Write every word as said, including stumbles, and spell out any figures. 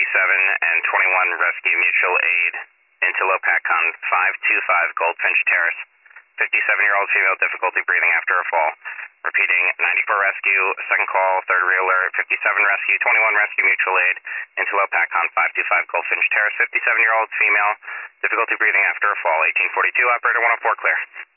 fifty-seven and twenty-one Rescue Mutual Aid into Lopatcon five two five Goldfinch Terrace. fifty-seven-year-old female, difficulty breathing after a fall. Repeating, ninety-four Rescue, second call, third re-alert, fifty-seven Rescue, twenty-one Rescue Mutual Aid into Lopatcon five two five Goldfinch Terrace. fifty-seven-year-old female, difficulty breathing after a fall. eighteen forty-two, operator one oh four, clear.